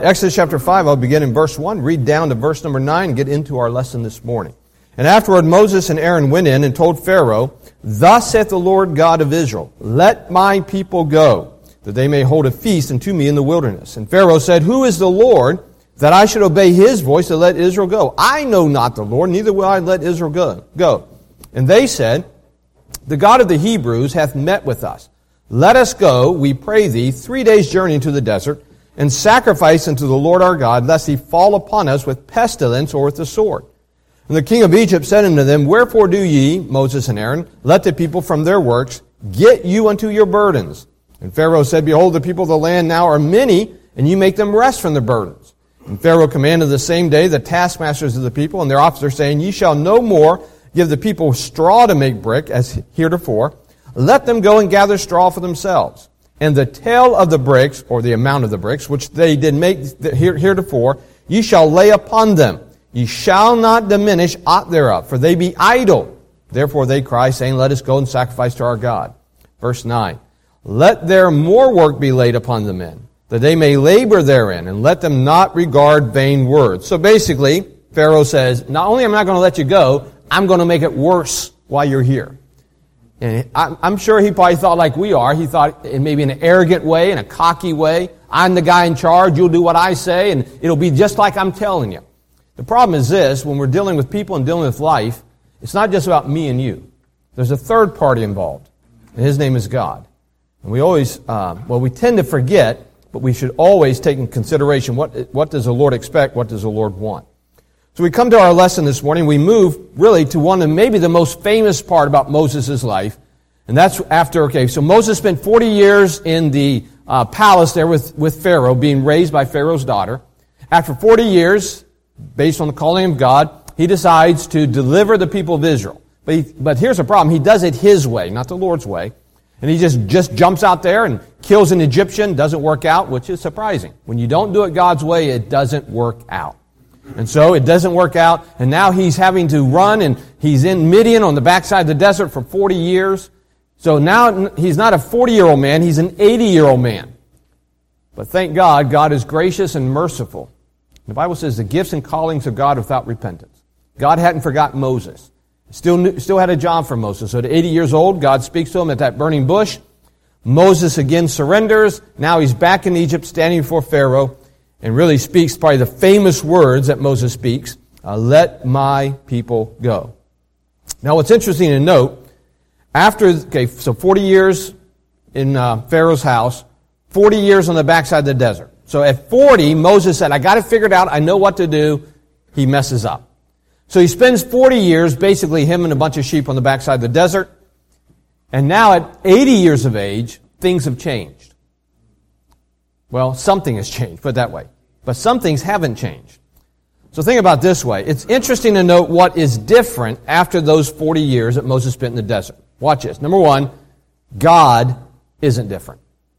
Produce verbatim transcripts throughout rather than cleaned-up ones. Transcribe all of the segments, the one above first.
Exodus chapter five, I'll begin in verse one, read down to verse number nine, and get into our lesson this morning. And afterward Moses and Aaron went in and told Pharaoh, Thus saith the Lord God of Israel, Let my people go, that they may hold a feast unto me in the wilderness. And Pharaoh said, Who is the Lord, that I should obey his voice to let Israel go? I know not the Lord, neither will I let Israel go. go. And they said, The God of the Hebrews hath met with us. Let us go, we pray thee, three days' journey into the desert, and sacrifice unto the Lord our God, lest he fall upon us with pestilence or with the sword. And the king of Egypt said unto them, Wherefore do ye, Moses and Aaron, let the people from their works get you unto your burdens? And Pharaoh said, Behold, the people of the land now are many, and you make them rest from their burdens. And Pharaoh commanded the same day the taskmasters of the people and their officers, saying, Ye shall no more give the people straw to make brick, as heretofore. Let them go and gather straw for themselves. And the tale of the bricks, or the amount of the bricks, which they did make heretofore, ye shall lay upon them. Ye shall not diminish aught thereof, for they be idle. Therefore they cry, saying, Let us go and sacrifice to our God. Verse nine, Let their more work be laid upon the men, that they may labor therein, and let them not regard vain words. So basically, Pharaoh says, not only am I not going to let you go, I'm going to make it worse while you're here. And I'm sure he probably thought like we are. He thought in maybe an arrogant way, in a cocky way. I'm the guy in charge. You'll do what I say, and it'll be just like I'm telling you. The problem is this: when we're dealing with people and dealing with life, it's not just about me and you. There's a third party involved, and his name is God. And we always, uh, well, we tend to forget, but we should always take in consideration what what does the Lord expect, what does the Lord want. So we come to our lesson this morning. We move really to one of maybe the most famous part about Moses' life. And that's after, okay, so Moses spent forty years in the uh, palace there with, with Pharaoh, being raised by Pharaoh's daughter. After forty years, based on the calling of God, he decides to deliver the people of Israel. But, he, but here's the problem. He does it his way, not the Lord's way. And he just, just jumps out there and kills an Egyptian. Doesn't work out, which is surprising. When you don't do it God's way, it doesn't work out. And so it doesn't work out, and now he's having to run, and he's in Midian on the backside of the desert for forty years. So now he's not a forty-year-old man, he's an eighty-year-old man. But thank God, God is gracious and merciful. The Bible says the gifts and callings of God without repentance. God hadn't forgotten Moses. Still, knew, still had a job for Moses. So at eighty years old, God speaks to him at that burning bush. Moses again surrenders. Now he's back in Egypt, standing before Pharaoh, and really speaks probably the famous words that Moses speaks, uh, let my people go. Now what's interesting to note, after, okay, so forty years in uh, Pharaoh's house, forty years on the backside of the desert. So at forty, Moses said, I got it figured out, I know what to do. He messes up. So he spends forty years, basically him and a bunch of sheep on the backside of the desert. And now at eighty years of age, things have changed. Well, something has changed, put it that way. But some things haven't changed. So think about it this way. It's interesting to note what is different after those forty years that Moses spent in the desert. Watch this. Number one, God isn't different.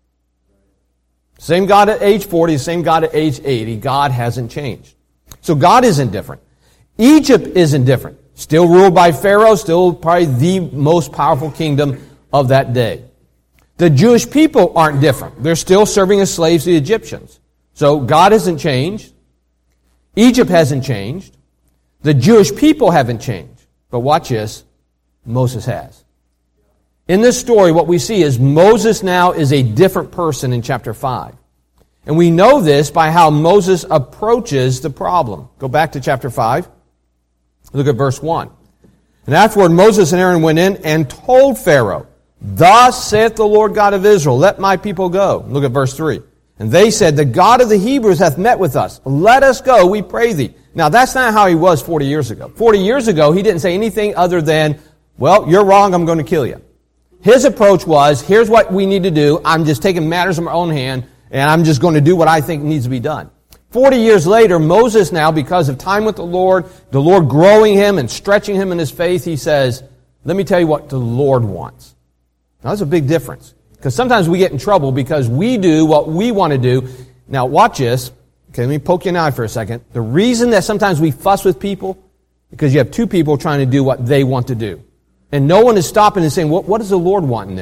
Same God at age forty, same God at age eighty. God hasn't changed. So God isn't different. Egypt isn't different. Still ruled by Pharaoh, still probably the most powerful kingdom of that day. The Jewish people aren't different. They're still serving as slaves to the Egyptians. So God hasn't changed. Egypt hasn't changed. The Jewish people haven't changed. But watch this. Moses has. In this story, what we see is Moses now is a different person in chapter five. And we know this by how Moses approaches the problem. Go back to chapter five. Look at verse one. And afterward Moses and Aaron went in and told Pharaoh, Thus saith the Lord God of Israel, Let my people go. Look at verse three. And they said, The God of the Hebrews hath met with us. Let us go, we pray thee. Now that's not how he was forty years ago. forty years ago, he didn't say anything other than, well, you're wrong, I'm going to kill you. His approach was, here's what we need to do. I'm just taking matters in my own hand, and I'm just going to do what I think needs to be done. Forty years later, Moses now, because of time with the Lord, the Lord growing him and stretching him in his faith, he says, let me tell you what the Lord wants. Now, that's a big difference. Because sometimes we get in trouble because we do what we want to do. Now, watch this. Okay, let me poke you in the eye for a second. The reason that sometimes we fuss with people, because you have two people trying to do what they want to do. And no one is stopping and saying, what, what does the Lord want in this?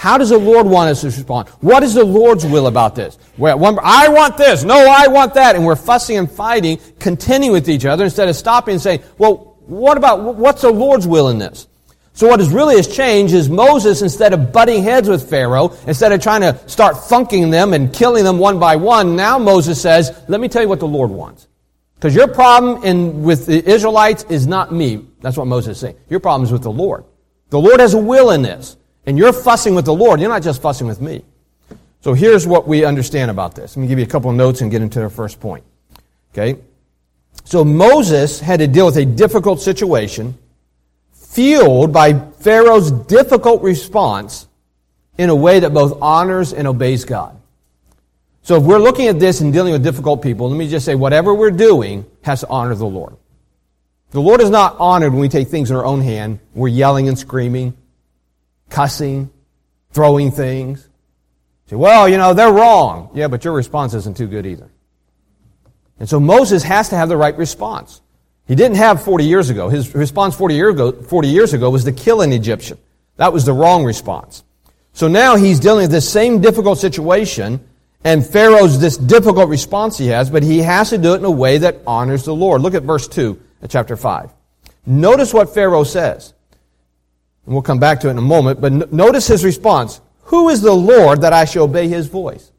How does the Lord want us to respond? What is the Lord's will about this? Well, one, I want this. No, I want that. And we're fussing and fighting, contending with each other instead of stopping and saying, well, what about, what's the Lord's will in this? So what has really has changed is Moses, instead of butting heads with Pharaoh, instead of trying to start funking them and killing them one by one, now Moses says, let me tell you what the Lord wants. Because your problem in, with the Israelites is not me. That's what Moses is saying. Your problem is with the Lord. The Lord has a will in this. And you're fussing with the Lord. You're not just fussing with me. So here's what we understand about this. Let me give you a couple of notes and get into our first point. Okay? So Moses had to deal with a difficult situation fueled by Pharaoh's difficult response in a way that both honors and obeys God. So if we're looking at this and dealing with difficult people, let me just say whatever we're doing has to honor the Lord. The Lord is not honored when we take things in our own hand. We're yelling and screaming, cussing, throwing things. Say, well, you know, they're wrong. Yeah, but your response isn't too good either. And so Moses has to have the right response. He didn't have forty years ago. His response forty years ago, forty years ago was to kill an Egyptian. That was the wrong response. So now he's dealing with this same difficult situation, and Pharaoh's this difficult response he has, but he has to do it in a way that honors the Lord. Look at verse two of chapter five. Notice what Pharaoh says. And we'll come back to it in a moment, but n- notice his response. Who is the Lord that I shall obey his voice?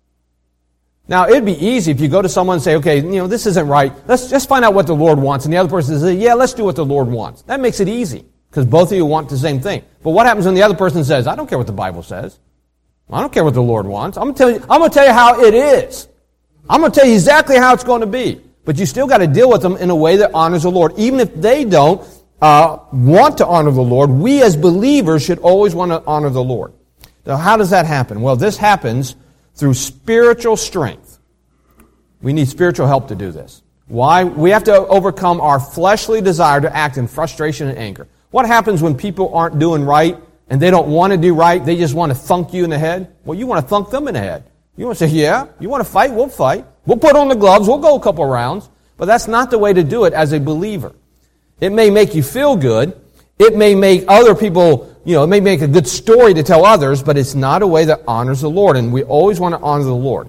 Now, it'd be easy if you go to someone and say, okay, you know, this isn't right. Let's just find out what the Lord wants. And the other person says, yeah, let's do what the Lord wants. That makes it easy, because both of you want the same thing. But what happens when the other person says, I don't care what the Bible says. I don't care what the Lord wants. I'm going to tell you, I'm going to tell you how it is. I'm going to tell you exactly how it's going to be. But you still got to deal with them in a way that honors the Lord. Even if they don't Uh, want to honor the Lord, we as believers should always want to honor the Lord. Now, how does that happen? Well, this happens through spiritual strength. We need spiritual help to do this. Why? We have to overcome our fleshly desire to act in frustration and anger. What happens when people aren't doing right and they don't want to do right? They just want to thunk you in the head? Well, you want to thunk them in the head. You want to say, yeah, you want to fight? We'll fight. We'll put on the gloves. We'll go a couple rounds. But that's not the way to do it as a believer. It may make you feel good. It may make other people, you know, it may make a good story to tell others, but it's not a way that honors the Lord, and we always want to honor the Lord.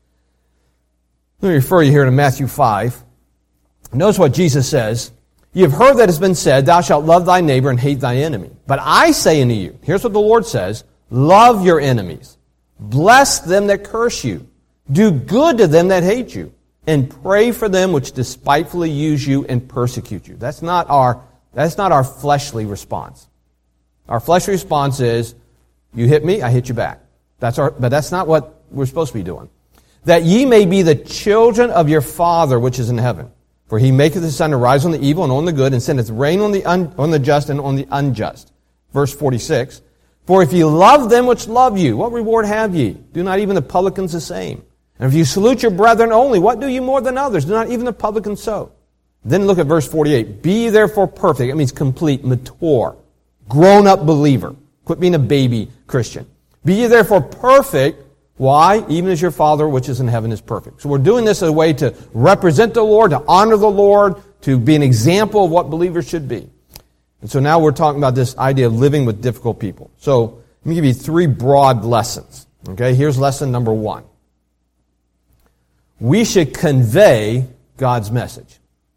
Let me refer you here to Matthew five. Notice what Jesus says. You have heard that it's been said, thou shalt love thy neighbor and hate thy enemy. But I say unto you, here's what the Lord says, love your enemies. Bless them that curse you. Do good to them that hate you. And pray for them which despitefully use you and persecute you. That's not our, that's not our fleshly response. Our fleshly response is, you hit me, I hit you back. That's our, but that's not what we're supposed to be doing. That ye may be the children of your Father which is in heaven. For he maketh his sun to rise on the evil and on the good, and sendeth rain on the un, on the just and on the unjust. Verse forty-six. For if ye love them which love you, what reward have ye? Do not even the publicans the same? And if you salute your brethren only, what do you more than others? Do not even the publicans so? Then look at verse forty-eight. Be ye therefore perfect. It means complete, mature, grown-up believer. Quit being a baby Christian. Be ye therefore perfect. Why? Even as your Father which is in heaven is perfect. So we're doing this as a way to represent the Lord, to honor the Lord, to be an example of what believers should be. And so now we're talking about this idea of living with difficult people. So let me give you three broad lessons. Okay, here's lesson number one. We should convey God's message.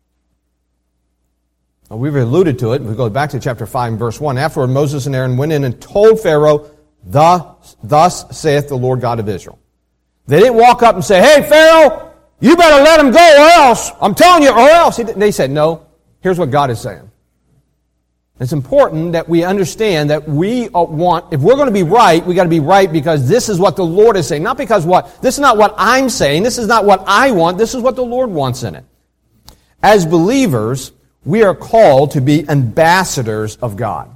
Now, we've alluded to it. We go back to chapter five and verse one. Afterward, Moses and Aaron went in and told Pharaoh, Thus, thus saith the Lord God of Israel. They didn't walk up and say, hey, Pharaoh, you better let him go or else. I'm telling you, or else. They said, no, here's what God is saying. It's important that we understand that we want, if we're going to be right, we got to be right because this is what the Lord is saying. Not because what, this is not what I'm saying. This is not what I want. This is what the Lord wants in it. As believers, we are called to be ambassadors of God.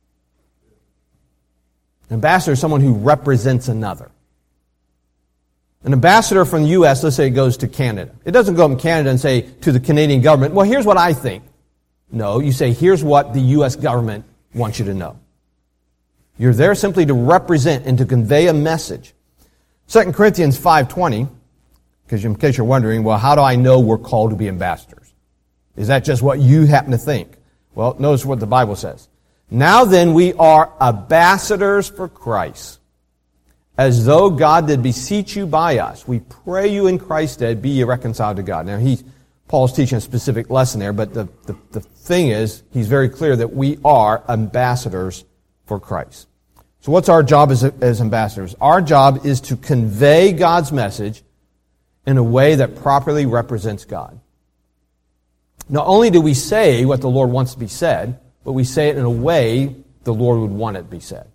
An ambassador is someone who represents another. An ambassador from the U S, let's say, goes to Canada. It doesn't go in Canada and say to the Canadian government, well, here's what I think. No, you say, here's what the U S government wants you to know. You're there simply to represent and to convey a message. Second Corinthians five twenty, because in case you're wondering, well, how do I know we're called to be ambassadors? Is that just what you happen to think? Well, notice what the Bible says. Now then, we are ambassadors for Christ, as though God did beseech you by us. We pray you in Christ's stead, be ye reconciled to God. Now, he, Paul's teaching a specific lesson there, but the, the, the thing is, he's very clear that we are ambassadors for Christ. So what's our job as, as ambassadors? Our job is to convey God's message in a way that properly represents God. Not only do we say what the Lord wants to be said, but we say it in a way the Lord would want it to be said.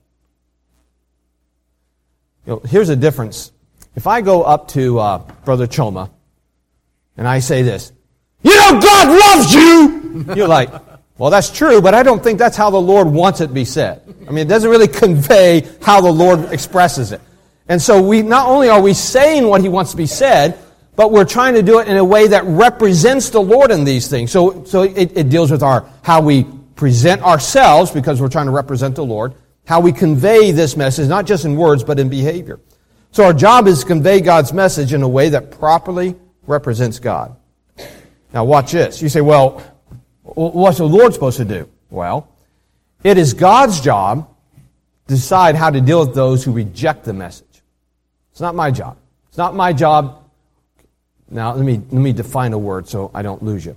You know, here's a difference. If I go up to uh, Brother Choma and I say this, "You know God loves you!" You're like, well, that's true, but I don't think that's how the Lord wants it to be said. I mean, it doesn't really convey how the Lord expresses it. And so we not only are we saying what He wants to be said, but we're trying to do it in a way that represents the Lord in these things. So, so it, it deals with our how we present ourselves, because we're trying to represent the Lord, how we convey this message, not just in words, but in behavior. So our job is to convey God's message in a way that properly represents God. Now watch this. You say, well, what's the Lord supposed to do? Well, it is God's job to decide how to deal with those who reject the message. It's not my job. It's not my job. Now, let me, let me define a word so I don't lose you.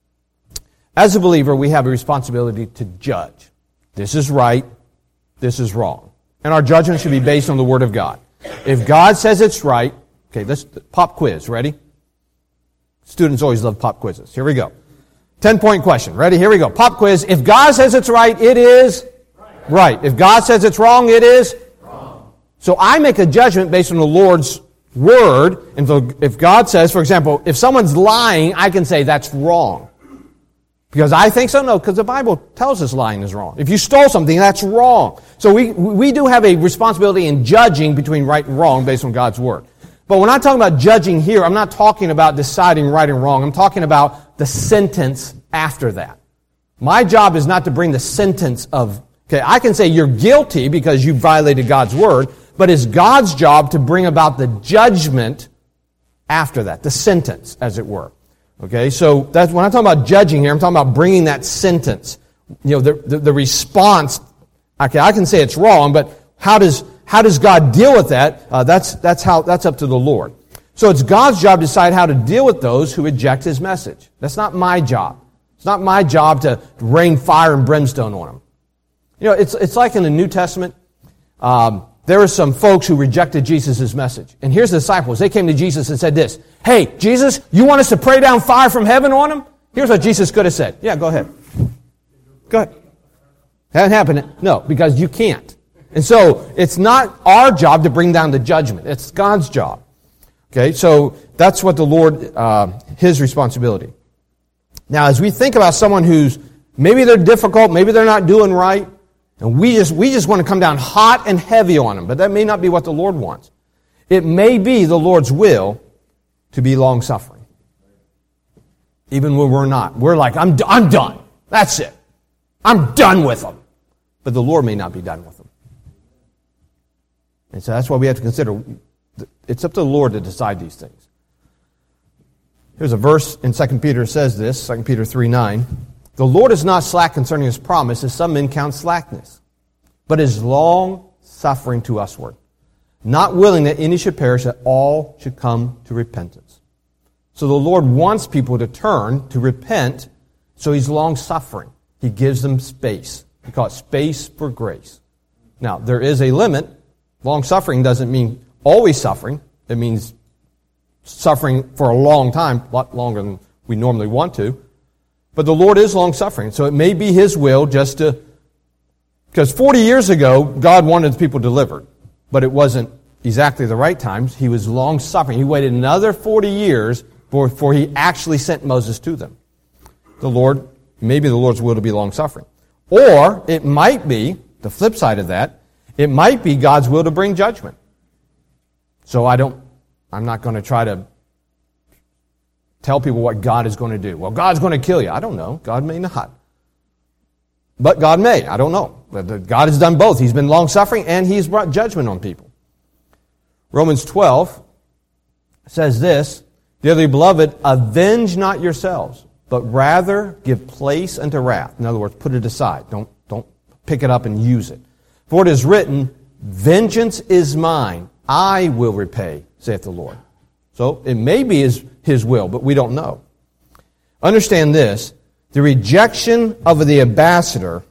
As a believer, we have a responsibility to judge. This is right. This is wrong. And our judgment should be based on the Word of God. If God says it's right, okay, let's pop quiz. Ready? Students always love pop quizzes. Here we go. Ten-point question. Ready? Here we go. Pop quiz. If God says it's right, it is right. Right. If God says it's wrong, it is wrong. So I make a judgment based on the Lord's Word. And so if God says, for example, if someone's lying, I can say that's wrong. Because I think so? No, because the Bible tells us lying is wrong. If you stole something, that's wrong. So we we do have a responsibility in judging between right and wrong based on God's Word. But when I'm talking about judging here, I'm not talking about deciding right and wrong. I'm talking about the sentence after that. My job is not to bring the sentence of, okay, I can say you're guilty because you violated God's Word, but it's God's job to bring about the judgment after that, the sentence, as it were. Okay, so that's when I'm talking about judging here, I'm talking about bringing that sentence. You know, the, the, the response, okay, I can say it's wrong, but how does how does God deal with that? Uh, that's that's how that's up to the Lord. So it's God's job to decide how to deal with those who reject His message. That's not my job. It's not my job to rain fire and brimstone on them. You know, it's it's like in the New Testament. Um, There were some folks who rejected Jesus' message. And here's the disciples. They came to Jesus and said this, "Hey, Jesus, you want us to pray down fire from heaven on them?" Here's what Jesus could have said. Yeah, go ahead. Go ahead. Hasn't happened. No, because you can't. And so it's not our job to bring down the judgment. It's God's job. Okay, so that's what the Lord, uh, His responsibility. Now, as we think about someone who's, maybe they're difficult, maybe they're not doing right, and we just we just want to come down hot and heavy on them. But that may not be what the Lord wants. It may be the Lord's will to be long-suffering. Even when we're not. We're like, I'm, I'm done. That's it. I'm done with them. But the Lord may not be done with them. And so that's why we have to consider, it's up to the Lord to decide these things. Here's a verse in Second Peter that says this, Second Peter three nine. "The Lord is not slack concerning His promise, as some men count slackness, but is long-suffering to usward, not willing that any should perish, that all should come to repentance." So the Lord wants people to turn, to repent, so He's long-suffering. He gives them space. We call it space for grace. Now, there is a limit. Long-suffering doesn't mean always suffering. It means suffering for a long time, a lot longer than we normally want to. But the Lord is long-suffering, so it may be His will just to... Because forty years ago, God wanted the people delivered, but it wasn't exactly the right times. He was long-suffering. He waited another forty years before He actually sent Moses to them. The Lord, maybe the Lord's will to be long-suffering. Or it might be, the flip side of that, it might be God's will to bring judgment. So I don't, I'm not going to try to tell people what God is going to do. Well, God's going to kill you. I don't know. God may not. But God may. I don't know. God has done both. He's been long-suffering and He's brought judgment on people. Romans twelve says this, "Dearly beloved, avenge not yourselves, but rather give place unto wrath." In other words, put it aside. Don't, don't pick it up and use it. For it is written, vengeance is mine, I will repay, saith the Lord. So it may be his, his will, but we don't know. Understand this, the rejection of the ambassador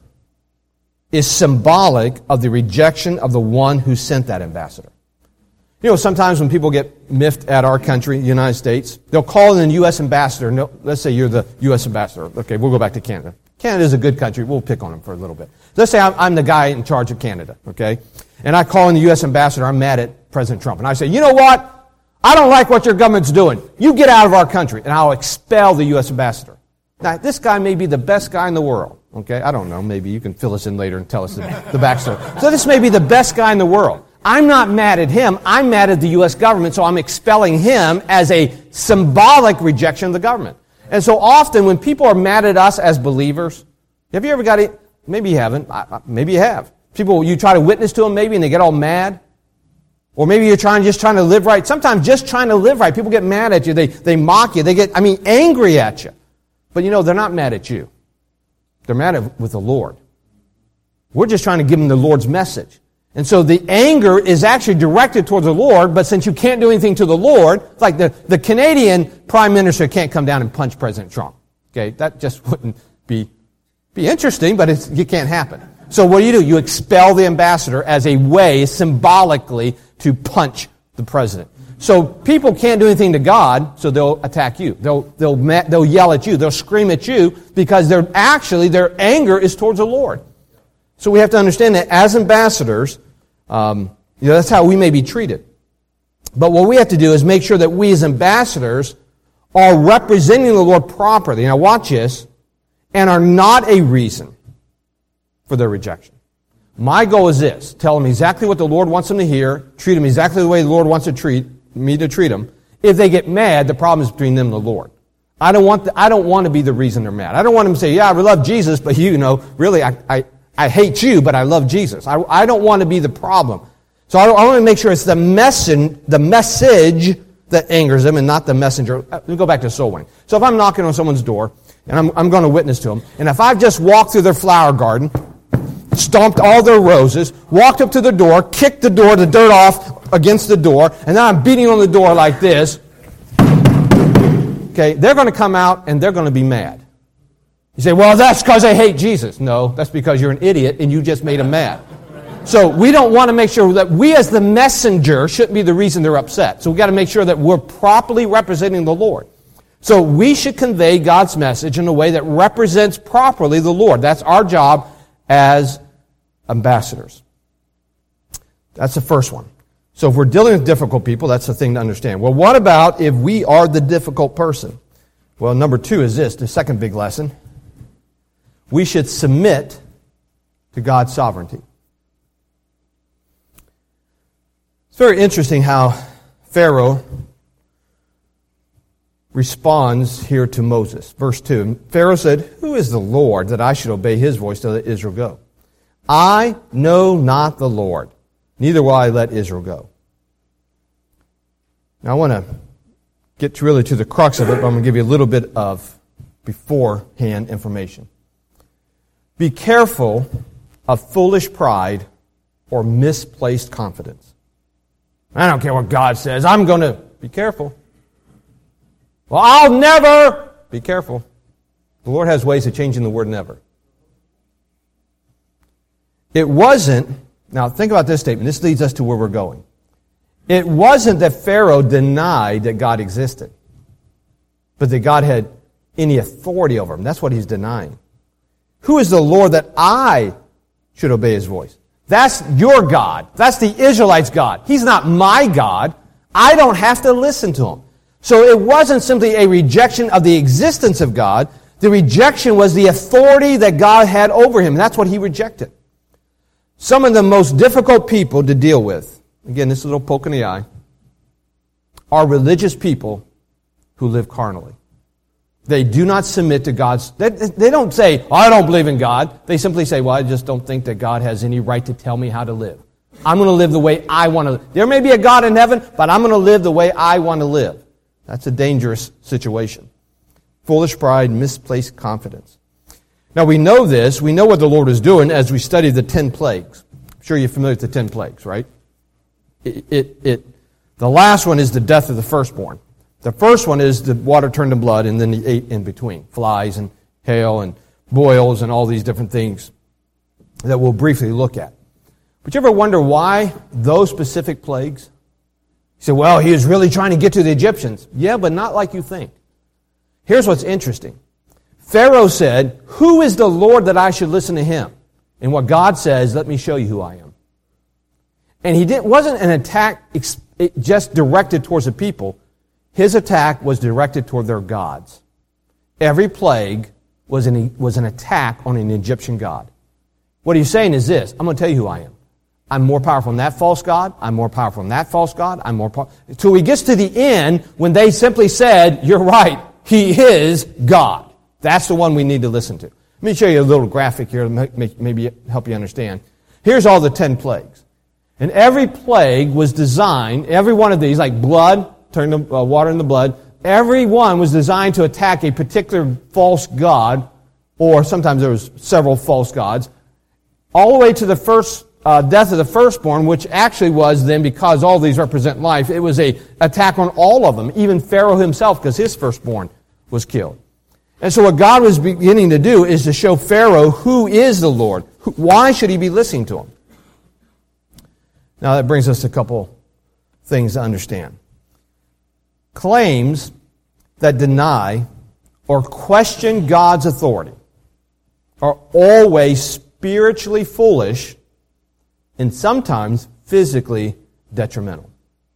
is symbolic of the rejection of the one who sent that ambassador. You know, sometimes when people get miffed at our country, the United States, they'll call in the U S ambassador. No, let's say you're the U S ambassador. Okay, we'll go back to Canada. Canada is a good country. We'll pick on them for a little bit. Let's say I'm, I'm the guy in charge of Canada, okay? And I call in the U S ambassador. I'm mad at President Trump. And I say, you know what? I don't like what your government's doing. You get out of our country. And I'll expel the U S ambassador. Now, this guy may be the best guy in the world, okay? I don't know. Maybe you can fill us in later and tell us the, the backstory. So this may be the best guy in the world. I'm not mad at him. I'm mad at the U S government, so I'm expelling him as a symbolic rejection of the government. And so often when people are mad at us as believers, have you ever got it? Maybe you haven't. Maybe you have. People, you try to witness to them maybe and they get all mad. Or maybe you're trying, just trying to live right. Sometimes just trying to live right. People get mad at you. They, they mock you. They get, I mean, angry at you. But you know, they're not mad at you. They're mad at, with the Lord. We're just trying to give them the Lord's message. And so the anger is actually directed towards the Lord, but since you can't do anything to the Lord, it's like the, the Canadian Prime Minister can't come down and punch President Trump. Okay, that just wouldn't be, be interesting, but it's, it can't happen. So what do you do? You expel the ambassador as a way, symbolically, to punch the president. So people can't do anything to God, so they'll attack you. They'll, they'll, they'll yell at you. They'll scream at you because they're actually, their anger is towards the Lord. So we have to understand that as ambassadors, um, you know, that's how we may be treated. But what we have to do is make sure that we as ambassadors are representing the Lord properly. Now watch this, and are not a reason for their rejection. My goal is this, tell them exactly what the Lord wants them to hear, treat them exactly the way the Lord wants to treat me to treat them. If they get mad, the problem is between them and the Lord. I don't want the, I don't want to be the reason they're mad. I don't want them to say, yeah, I love Jesus, but you know, really, I, I I hate you, but I love Jesus. I, I don't want to be the problem. So I, I want to make sure it's the message, the message that angers them and not the messenger. Let me go back to soul winning. So if I'm knocking on someone's door and I'm, I'm going to witness to them, and if I've just walked through their flower garden, stomped all their roses, walked up to the door, kicked the door, the dirt off against the door, and then I'm beating on the door like this, okay, they're going to come out and they're going to be mad. You say, well, that's because I hate Jesus. No, that's because you're an idiot and you just made them mad. So we don't want to make sure that we as the messenger shouldn't be the reason they're upset. So we've got to make sure that we're properly representing the Lord. So we should convey God's message in a way that represents properly the Lord. That's our job as ambassadors. That's the first one. So if we're dealing with difficult people, that's the thing to understand. Well, what about if we are the difficult person? Well, number two is this, the second big lesson. We should submit to God's sovereignty. It's very interesting how Pharaoh responds here to Moses. Verse two, Pharaoh said, who is the Lord that I should obey his voice to let Israel go? I know not the Lord, neither will I let Israel go. Now I want to get really to the crux of it, but I'm going to give you a little bit of beforehand information. Be careful of foolish pride or misplaced confidence. I don't care what God says. I'm going to be careful. Well, I'll never. Be careful. The Lord has ways of changing the word never. It wasn't, now think about this statement. This leads us to where we're going. It wasn't that Pharaoh denied that God existed, but that God had any authority over him. That's what he's denying. Who is the Lord that I should obey his voice? That's your God. That's the Israelites' God. He's not my God. I don't have to listen to him. So it wasn't simply a rejection of the existence of God. The rejection was the authority that God had over him. That's what he rejected. Some of the most difficult people to deal with, again, this is a little poke in the eye, are religious people who live carnally. They do not submit to God's... They, they don't say, oh, I don't believe in God. They simply say, well, I just don't think that God has any right to tell me how to live. I'm going to live the way I want to live. There may be a God in heaven, but I'm going to live the way I want to live. That's a dangerous situation. Foolish pride, misplaced confidence. Now we know this, we know what the Lord is doing as we study the ten plagues. I'm sure you're familiar with the ten plagues, right? It, it, it, the last one is the death of the firstborn. The first one is the water turned to blood, and then the eight in between. Flies and hail and boils and all these different things that we'll briefly look at. But you ever wonder why those specific plagues? You say, well, he was really trying to get to the Egyptians. Yeah, but not like you think. Here's what's interesting. Pharaoh said, who is the Lord that I should listen to him? And what God says, let me show you who I am. And he didn't, wasn't an attack just directed towards the people. His attack was directed toward their gods. Every plague was an, was an attack on an Egyptian god. What he's saying is this, I'm going to tell you who I am. I'm more powerful than that false god. I'm more powerful than that false god. I'm more powerful. Till he gets to the end when they simply said, you're right, he is God. That's the one we need to listen to. Let me show you a little graphic here to make, maybe help you understand. Here's all the ten plagues. And every plague was designed, every one of these, like blood, turn the uh, water into blood, every one was designed to attack a particular false god, or sometimes there was several false gods, all the way to the first uh, death of the firstborn, which actually was then, because all these represent life, it was a attack on all of them, even Pharaoh himself, because his firstborn was killed. And so what God was beginning to do is to show Pharaoh who is the Lord. Why should he be listening to him? Now that brings us to a couple things to understand. Claims that deny or question God's authority are always spiritually foolish and sometimes physically detrimental.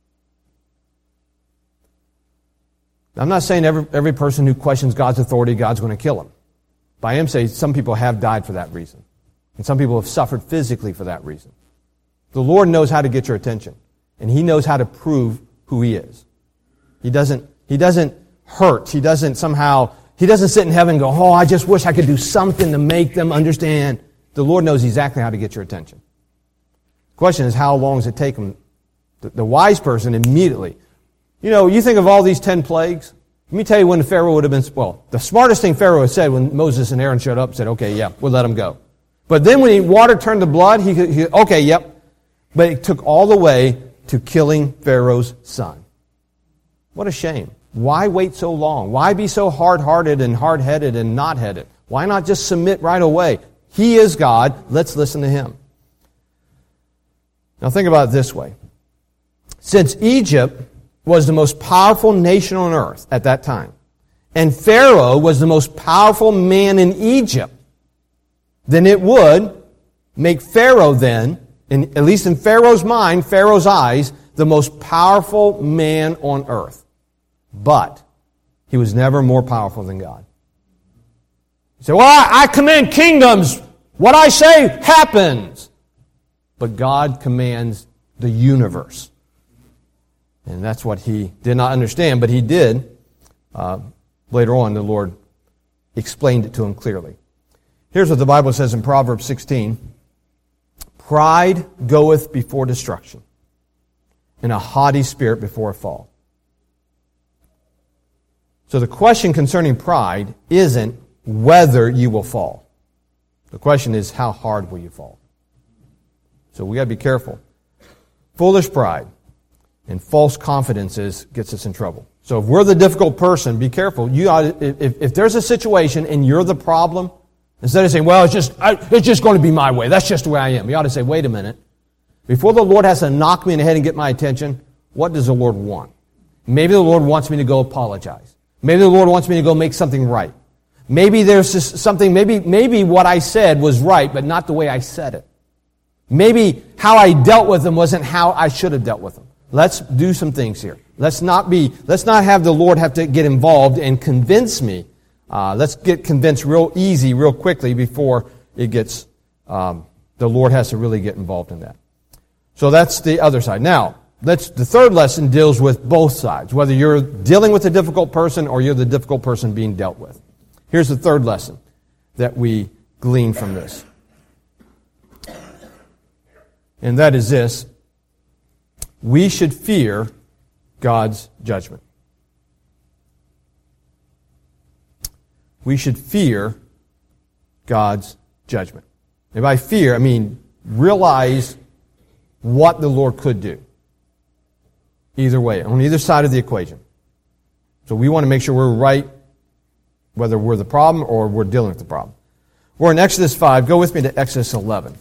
I'm not saying every, every person who questions God's authority, God's going to kill him. But I am saying some people have died for that reason. And some people have suffered physically for that reason. The Lord knows how to get your attention. And He knows how to prove who He is. He doesn't, He doesn't hurt. He doesn't somehow, He doesn't sit in heaven and go, oh, I just wish I could do something to make them understand. The Lord knows exactly how to get your attention. The question is, how long does it take Him? The, the wise person immediately. You know, you think of all these ten plagues. Let me tell you when Pharaoh would have been, well, the smartest thing Pharaoh had said when Moses and Aaron showed up, said, okay, yeah, we'll let him go. But then when he, water turned to blood, he, he okay, yep. But it took all the way to killing Pharaoh's son. What a shame. Why wait so long? Why be so hard-hearted and hard-headed and not-headed? Why not just submit right away? He is God. Let's listen to Him. Now think about it this way. Since Egypt was the most powerful nation on earth at that time, and Pharaoh was the most powerful man in Egypt, then it would make Pharaoh then, in, at least in Pharaoh's mind, Pharaoh's eyes, the most powerful man on earth. But he was never more powerful than God. You say, well, I, I command kingdoms. What I say happens. But God commands the universe. And that's what he did not understand, but he did. Uh, later on, the Lord explained it to him clearly. Here's what the Bible says in Proverbs sixteen. Pride goeth before destruction, and a haughty spirit before a fall. So the question concerning pride isn't whether you will fall. The question is, how hard will you fall? So we got to be careful. Foolish pride and false confidences gets us in trouble. So if we're the difficult person, be careful. You ought to, if, if there's a situation and you're the problem, instead of saying, well, it's just I, it's just going to be my way. That's just the way I am. You ought to say, wait a minute. Before the Lord has to knock me in the head and get my attention, what does the Lord want? Maybe the Lord wants me to go apologize. Maybe the Lord wants me to go make something right. Maybe there's just something, maybe, maybe what I said was right, but not the way I said it. Maybe how I dealt with them wasn't how I should have dealt with them. Let's do some things here. Let's not be, let's not have the Lord have to get involved and convince me. Uh, let's get convinced real easy, real quickly before it gets, um, the Lord has to really get involved in that. So that's the other side. Now, let's, the third lesson deals with both sides, whether you're dealing with a difficult person or you're the difficult person being dealt with. Here's the third lesson that we glean from this. And that is this. We should fear God's judgment. We should fear God's judgment. And by fear, I mean realize what the Lord could do. Either way, on either side of the equation. So we want to make sure we're right, whether we're the problem or we're dealing with the problem. We're in Exodus five. Go with me to Exodus eleven.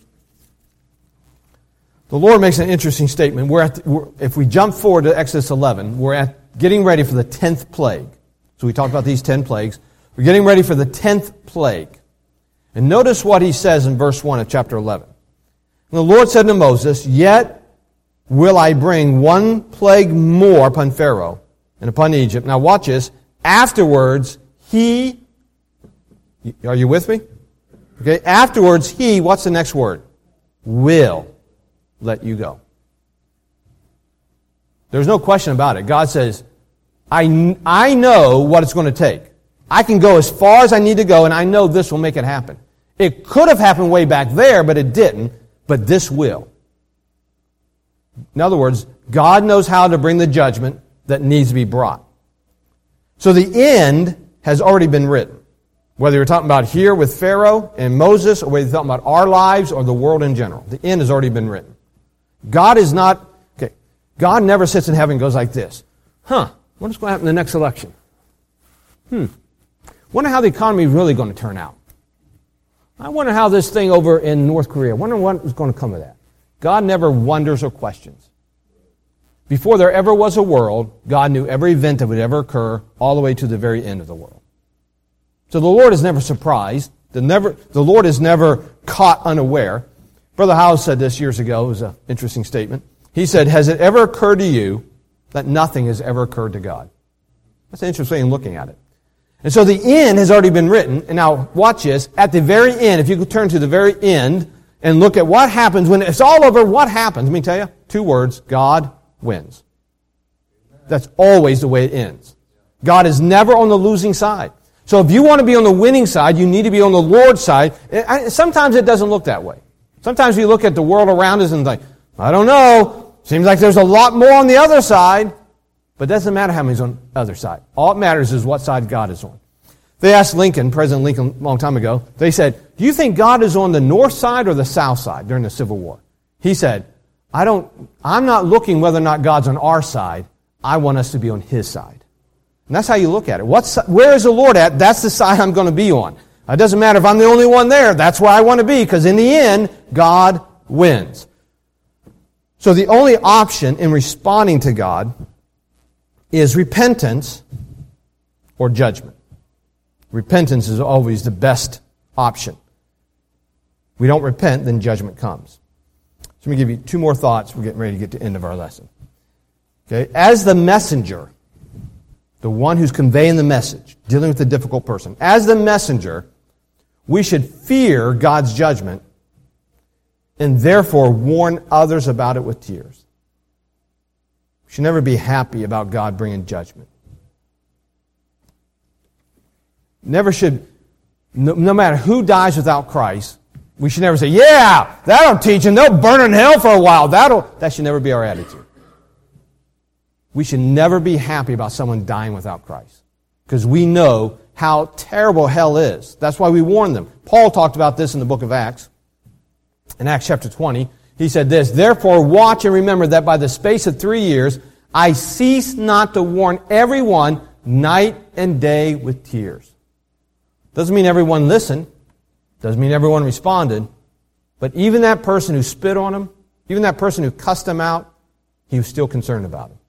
The Lord makes an interesting statement. We're at the, we're, if we jump forward to Exodus eleven, we're at getting ready for the tenth plague. So we talked about these ten plagues. We're getting ready for the tenth plague. And notice what he says in verse one of chapter eleven. And the Lord said to Moses, "Yet will I bring one plague more upon Pharaoh and upon Egypt." Now watch this. Afterwards, he... Are you with me? Okay. Afterwards, he... What's the next word? Will let you go. There's no question about it. God says, I, I know what it's going to take. I can go as far as I need to go, and I know this will make it happen. It could have happened way back there, but it didn't. But this will. In other words, God knows how to bring the judgment that needs to be brought. So the end has already been written. Whether you're talking about here with Pharaoh and Moses, or whether you're talking about our lives or the world in general, the end has already been written. God is not, okay, God never sits in heaven and goes like this. Huh, what is going to happen in the next election? Hmm, wonder how the economy is really going to turn out. I wonder how this thing over in North Korea, I wonder what is going to come of that. God never wonders or questions. Before there ever was a world, God knew every event that would ever occur all the way to the very end of the world. So the Lord is never surprised. The, never, the Lord is never caught unaware. Brother Howes said this years ago. It was an interesting statement. He said, "Has it ever occurred to you that nothing has ever occurred to God?" That's an interesting way of looking at it. And so the end has already been written. And now watch this. At the very end, if you could turn to the very end and look at what happens when it's all over, what happens? Let me tell you. Two words. God wins. That's always the way it ends. God is never on the losing side. So if you want to be on the winning side, you need to be on the Lord's side. Sometimes it doesn't look that way. Sometimes we look at the world around us and think, I don't know, seems like there's a lot more on the other side. But it doesn't matter how many's on the other side. All it matters is what side God is on. They asked Lincoln, President Lincoln, a long time ago, they said, "Do you think God is on the north side or the south side during the Civil War?" He said, I don't, I'm not looking whether or not God's on our side. I want us to be on His side. And that's how you look at it. What's, where is the Lord at? That's the side I'm going to be on. It doesn't matter if I'm the only one there. That's where I want to be, because in the end, God wins. So the only option in responding to God is repentance or judgment. Repentance is always the best option. If we don't repent, then judgment comes. So let me give you two more thoughts. We're getting ready to get to the end of our lesson. Okay, as the messenger, the one who's conveying the message, dealing with the difficult person, as the messenger, we should fear God's judgment and therefore warn others about it with tears. We should never be happy about God bringing judgment. Never should, no, no matter who dies without Christ, we should never say, yeah, that'll teach them, they'll burn in hell for a while. That'll, that should never be our attitude. We should never be happy about someone dying without Christ, because we know how terrible hell is. That's why we warn them. Paul talked about this in the book of Acts. In Acts chapter twenty, he said this, "Therefore watch and remember that by the space of three years I cease not to warn everyone night and day with tears." Doesn't mean everyone listened. Doesn't mean everyone responded. But even that person who spit on him, even that person who cussed him out, he was still concerned about him.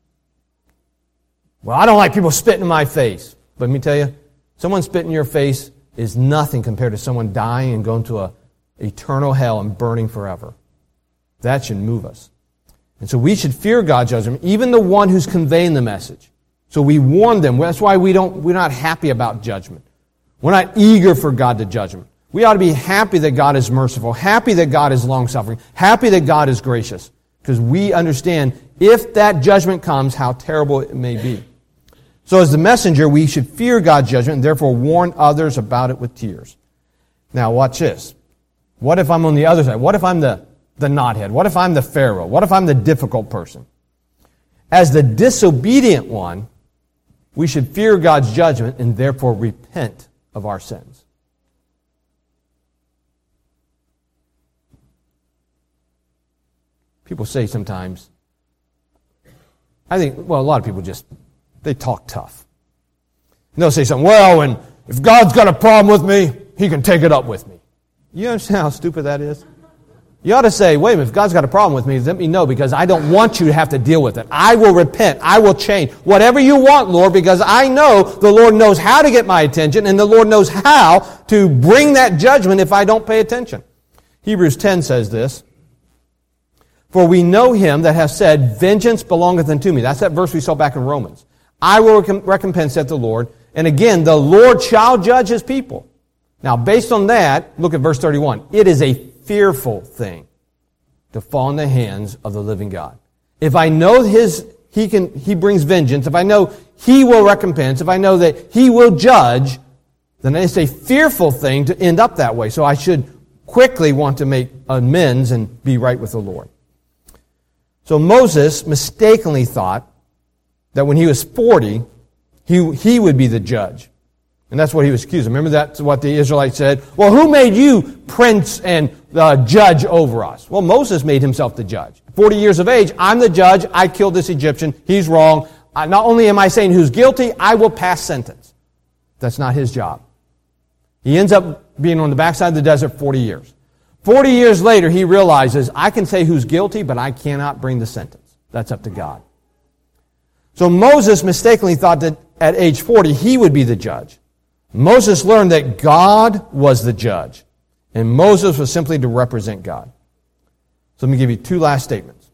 Well, I don't like people spitting in my face. But let me tell you, someone spitting in your face is nothing compared to someone dying and going to a eternal hell and burning forever. That should move us. And so we should fear God's judgment, even the one who's conveying the message. So we warn them. That's why we don't, we're not happy about judgment. We're not eager for God to judge them. We ought to be happy that God is merciful, happy that God is long-suffering, happy that God is gracious, because we understand if that judgment comes, how terrible it may be. So as the messenger, we should fear God's judgment and therefore warn others about it with tears. Now watch this. What if I'm on the other side? What if I'm the, the knothead? What if I'm the Pharaoh? What if I'm the difficult person? As the disobedient one, we should fear God's judgment and therefore repent of our sins. People say sometimes, I think, well, a lot of people just, they talk tough. And they'll say something, well, and if God's got a problem with me, He can take it up with me. You understand how stupid that is? You ought to say, wait a minute, if God's got a problem with me, let me know, because I don't want you to have to deal with it. I will repent. I will change. Whatever you want, Lord, because I know the Lord knows how to get my attention, and the Lord knows how to bring that judgment if I don't pay attention. Hebrews ten says this, for we know Him that hath said, vengeance belongeth unto me. That's that verse we saw back in Romans. I will recompense, saith the Lord. And again, the Lord shall judge His people. Now, based on that, look at verse thirty-one. It is a fearful thing to fall in the hands of the living God. If I know His, He can, He brings vengeance, if I know He will recompense, if I know that He will judge, then it's a fearful thing to end up that way. So I should quickly want to make amends and be right with the Lord. So Moses mistakenly thought that when he was forty, he, he would be the judge. And that's what he was accused of. Remember that's what the Israelites said? Well, who made you prince and uh, judge over us? Well, Moses made himself the judge. forty years of age, I'm the judge. I killed this Egyptian. He's wrong. Uh, not only am I saying who's guilty, I will pass sentence. That's not his job. He ends up being on the backside of the desert forty years. forty years later, he realizes, I can say who's guilty, but I cannot bring the sentence. That's up to God. So Moses mistakenly thought that at age forty, he would be the judge. Moses learned that God was the judge, and Moses was simply to represent God. So let me give you two last statements.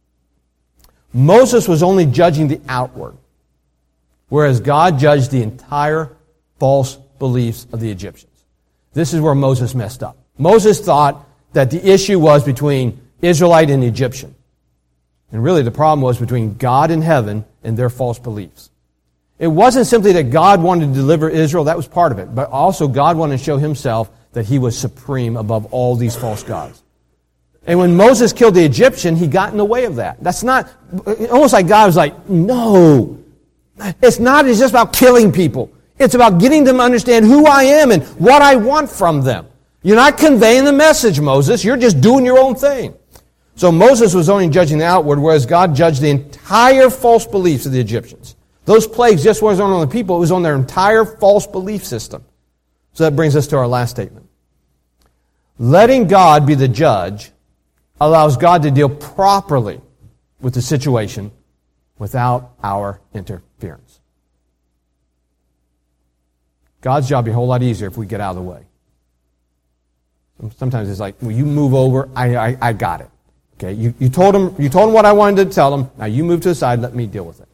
Moses was only judging the outward, whereas God judged the entire false beliefs of the Egyptians. This is where Moses messed up. Moses thought that the issue was between Israelite and Egyptian. And really the problem was between God and heaven and their false beliefs. It wasn't simply that God wanted to deliver Israel, that was part of it, but also God wanted to show Himself that He was supreme above all these false gods. And when Moses killed the Egyptian, he got in the way of that. That's not, almost like God was like, no, it's not, it's just about killing people. It's about getting them to understand who I am and what I want from them. You're not conveying the message, Moses. You're just doing your own thing. So Moses was only judging the outward, whereas God judged the entire false beliefs of the Egyptians. Those plagues just wasn't on the people, it was on their entire false belief system. So that brings us to our last statement. Letting God be the judge allows God to deal properly with the situation without our interference. God's job would be a whole lot easier if we get out of the way. Sometimes it's like, well, you move over, I, I, I got it. Okay, you, you told him, you told him what I wanted to tell him, now you move to the side, let me deal with it.